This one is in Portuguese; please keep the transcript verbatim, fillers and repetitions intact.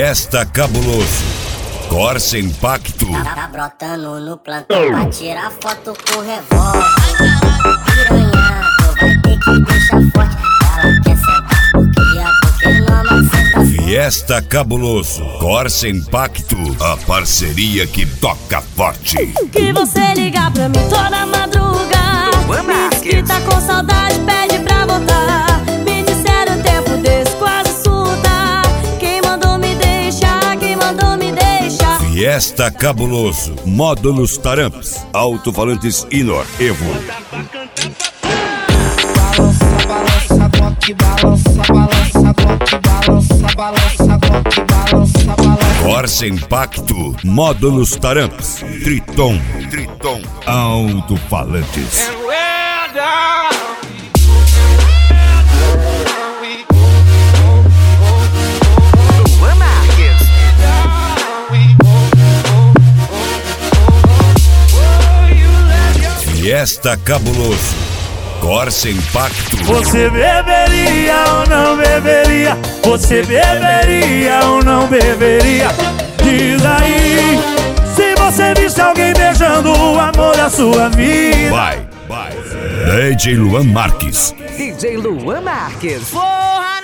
Fiesta Cabuloso, Corsa Impacto. Tá, tá brotando no plantão pra tirar foto com revólver. Piranha, tu vai ter que deixar forte. Ela quer sentar porque a Pokémon senta. Fiesta Cabuloso, Corsa Impacto, a parceria que toca forte. Que você ligar pra mim toda madruga, diz que tá com saudade, pede pra voltar. Me disseram tempo desse quase surta. Quem mandou me deixar, quem mandou me deixar. Fiesta Cabuloso, módulos Taramps, alto-falantes Inor Evo. Balança, balança, balança, balança, balança, balança, balança, balança. Corsa Impacto, módulos Taramps, Triton, Triton, alto-falantes. Fiesta Cabuloso, Corsa Impacto. Você beberia ou não beberia? Você beberia ou não beberia? Diz aí, se você visse alguém beijando o amor da sua vida. Vai, vai, D J Luan Marques. D J Luan Marques. Porra,